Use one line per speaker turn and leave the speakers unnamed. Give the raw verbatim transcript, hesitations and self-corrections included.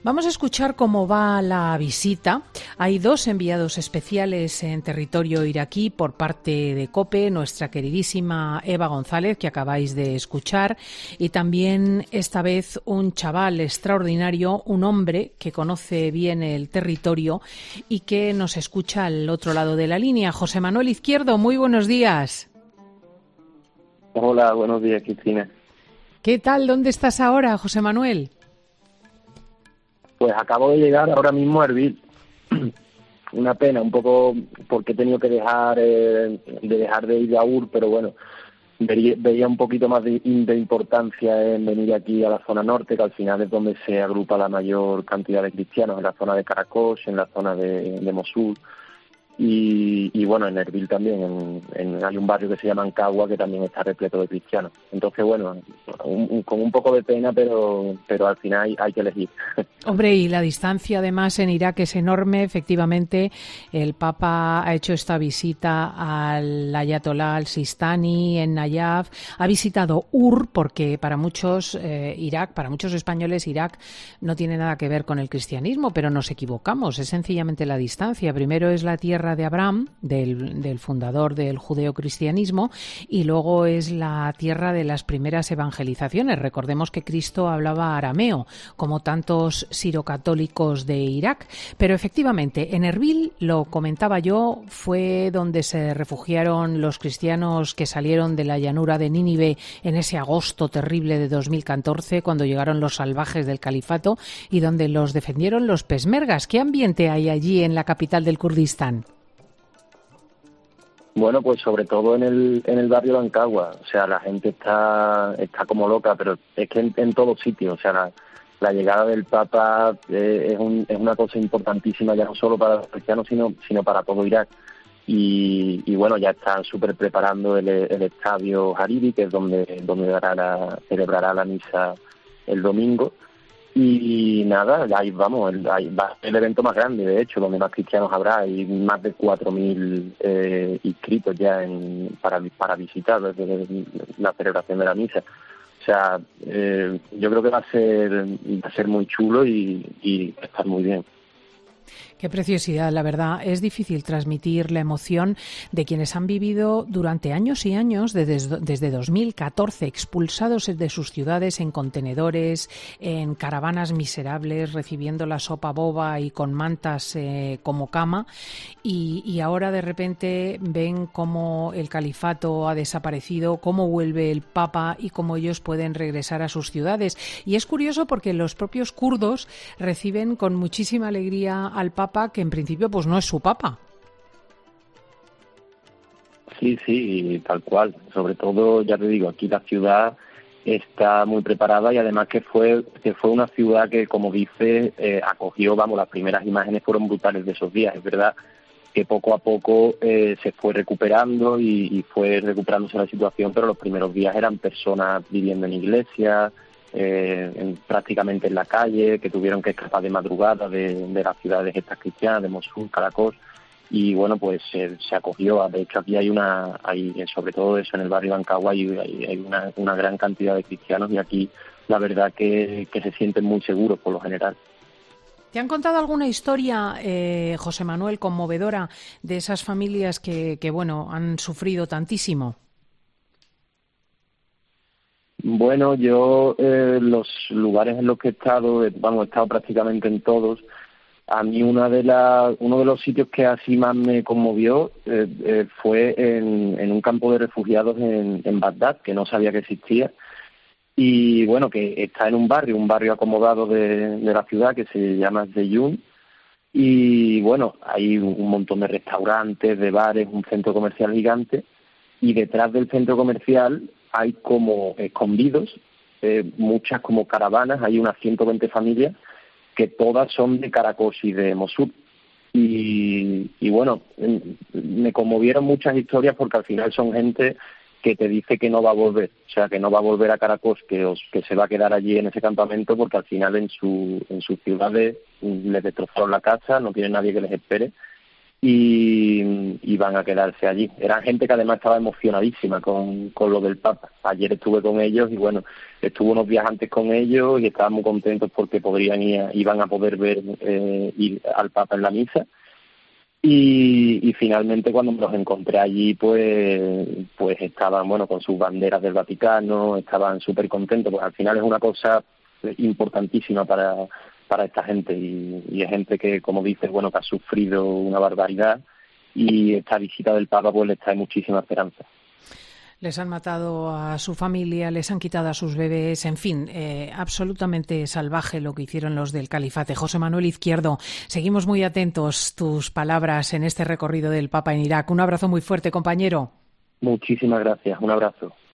Vamos a escuchar cómo va la visita. Hay dos enviados especiales en territorio iraquí por parte de COPE, nuestra queridísima Eva González, que acabáis de escuchar, y también esta vez un chaval extraordinario, un hombre que conoce bien el territorio y que nos escucha al otro lado de la línea. José Manuel Izquierdo, muy buenos días.
Hola, buenos días, Cristina.
¿Qué tal? ¿Dónde estás ahora, José Manuel?
Pues acabo de llegar ahora mismo a Erbil. Una pena, un poco porque he tenido que dejar eh, de dejar de ir a Ur, pero bueno, veía, veía un poquito más de, de importancia en venir aquí a la zona norte, que al final es donde se agrupa la mayor cantidad de cristianos, en la zona de Karakosh, en la zona de, de Mosul. Y, y bueno, en Erbil también, en, en, hay un barrio que se llama Ancagua que también está repleto de cristianos. Entonces, bueno, un, un, con un poco de pena, pero pero al final hay, hay que elegir.
Hombre, y la distancia además en Irak es enorme. Efectivamente, el Papa ha hecho esta visita al Ayatolá al-Sistani en Nayaf. Ha visitado Ur porque para muchos eh, Irak, para muchos españoles, Irak no tiene nada que ver con el cristianismo, pero nos equivocamos. Es sencillamente la distancia. Primero es la tierra de Abraham, del, del fundador del judeocristianismo, y luego es la tierra de las primeras evangelizaciones. Recordemos que Cristo hablaba arameo, como tantos sirocatólicos de Irak, pero efectivamente en Erbil, lo comentaba yo, fue donde se refugiaron los cristianos que salieron de la llanura de Nínive en ese agosto terrible de dos mil catorce, cuando llegaron los salvajes del califato, y donde los defendieron los peshmergas. ¿Qué ambiente hay allí en la capital del Kurdistán?
Bueno, pues sobre todo en el en el barrio de Ancagua, o sea, la gente está está como loca, pero es que en, en todos sitios, o sea, la, la llegada del Papa eh, es, un, es una cosa importantísima ya no solo para los cristianos, sino sino para todo Irak. Y, y bueno, ya están súper preparando el, el estadio Hariri, que es donde donde dará la, celebrará la misa el domingo. Y nada, ahí vamos, el, ahí va el evento más grande, de hecho, donde más cristianos habrá. Hay más de cuatro mil eh, inscritos ya en, para, para visitar desde la celebración de la misa. O sea, eh, yo creo que va a ser va a ser muy chulo y, y va a estar muy bien.
Qué preciosidad, la verdad. Es difícil transmitir la emoción de quienes han vivido durante años y años, desde, desde dos mil catorce, expulsados de sus ciudades en contenedores, en caravanas miserables, recibiendo la sopa boba y con mantas eh, como cama, y, y ahora de repente ven cómo el califato ha desaparecido, cómo vuelve el Papa y cómo ellos pueden regresar a sus ciudades. Y es curioso porque los propios kurdos reciben con muchísima alegría al Papa, que en principio pues no es su papa.
Sí, sí, tal cual. Sobre todo, ya te digo, aquí la ciudad está muy preparada y además que fue que fue una ciudad que, como dice, eh, acogió, vamos, las primeras imágenes fueron brutales de esos días. Es verdad que poco a poco eh, se fue recuperando y, y fue recuperándose la situación, pero los primeros días eran personas viviendo en iglesias, Eh, en, prácticamente en la calle, que tuvieron que escapar de madrugada de, de las ciudades estas cristianas, de Mosul, Karakosh, y bueno, pues se, se acogió. De hecho, aquí hay una, hay sobre todo eso en el barrio de Ancagua, hay, hay, hay una, una gran cantidad de cristianos y aquí la verdad que, que se sienten muy seguros por lo general.
¿Te han contado alguna historia, eh, José Manuel, conmovedora de esas familias que, que bueno, han sufrido tantísimo?
Bueno, yo eh, los lugares en los que he estado, eh, vamos, he estado prácticamente en todos. A mí una de la, uno de los sitios que así más me conmovió eh, eh, fue en, en un campo de refugiados en, en Bagdad, que no sabía que existía. Y bueno, que está en un barrio, un barrio acomodado de, de la ciudad que se llama Zeyun. Y bueno, hay un montón de restaurantes, de bares, un centro comercial gigante. Y detrás del centro comercial hay como escondidos, eh, muchas como caravanas, hay unas ciento veinte familias que todas son de Karakosh y de Mosul. Y, y bueno, me conmovieron muchas historias porque al final son gente que te dice que no va a volver, o sea, que no va a volver a Karakosh, que, os, que se va a quedar allí en ese campamento porque al final en, su, en sus ciudades les destrozaron la casa, no tienen nadie que les espere. y, y van a quedarse allí. Eran gente que además estaba emocionadísima con, con lo del Papa. Ayer estuve con ellos y bueno, estuve unos días antes con ellos y estaban muy contentos porque podrían ir, iban a poder ver eh, ir al Papa en la misa. Y, y finalmente cuando me los encontré allí, pues pues estaban bueno con sus banderas del Vaticano, estaban súper contentos, pues al final es una cosa importantísima para para esta gente y, y es gente que, como dices, bueno, que ha sufrido una barbaridad y esta visita del Papa pues les trae muchísima esperanza.
Les han matado a su familia, les han quitado a sus bebés, en fin, eh, absolutamente salvaje lo que hicieron los del Califate. José Manuel Izquierdo, seguimos muy atentos tus palabras en este recorrido del Papa en Irak. Un abrazo muy fuerte, compañero.
Muchísimas gracias, un abrazo.